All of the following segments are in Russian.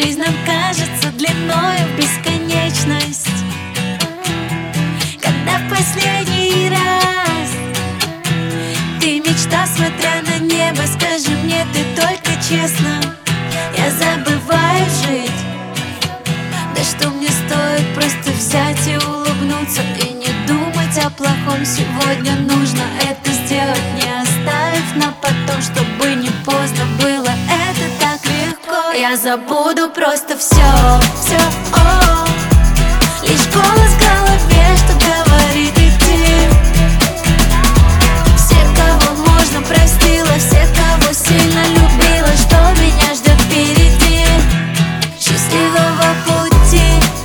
жизнь нам кажется длиною в бесконечность. Когда в последний раз ты мечтал, смотря на небо, скажи мне ты только честно, я забываю жить. Да что мне стоит просто взять и улыбнуться и не думать о плохом. Сегодня нужно это сделать, не оставив на потом, чтобы не поздно было. Это так легко. Я забуду просто все, лишь голос в голове, что говорит идти. Всех, кого можно, простила, всех, кого сильно любила. Что меня ждет впереди? Счастливого пути.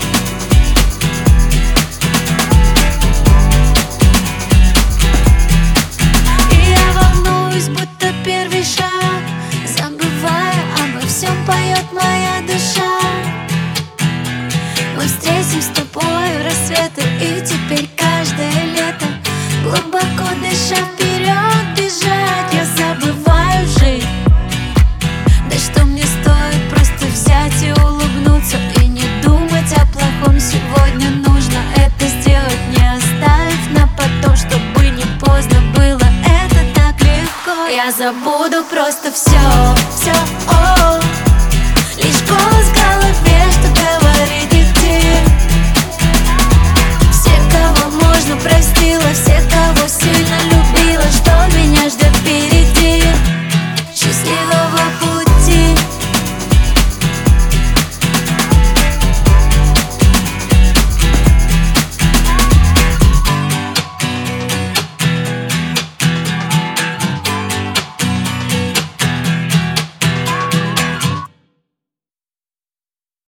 И я волнуюсь, будто первый шаг, забывая обо всем, поет моя душа. Мы встретим с тобою рассветы, и теперь каждое лето, глубоко дыша, вперед бежать. Я забываю жить. Да что мне стоит просто взять и улыбнуться и не думать о плохом. Сегодня нужно это сделать, не оставив на потом, чтобы не поздно было. Это так легко. Я забуду просто все.